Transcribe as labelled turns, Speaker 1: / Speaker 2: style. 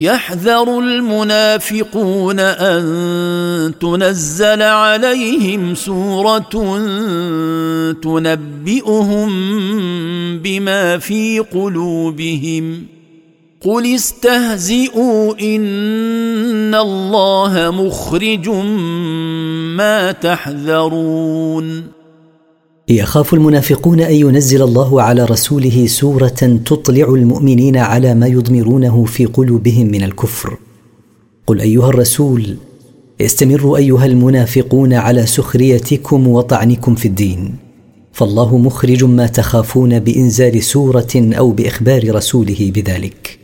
Speaker 1: يحذر المنافقون أن تنزل عليهم سورة تنبئهم بما في قلوبهم قل استهزئوا إن الله مخرج ما تحذرون.
Speaker 2: يخاف المنافقون أن ينزل الله على رسوله سورة تطلع المؤمنين على ما يضمرونه في قلوبهم من الكفر. قل أيها الرسول استمروا أيها المنافقون على سخريتكم وطعنكم في الدين، فالله مخرج ما تخافون بإنزال سورة أو بإخبار رسوله بذلك.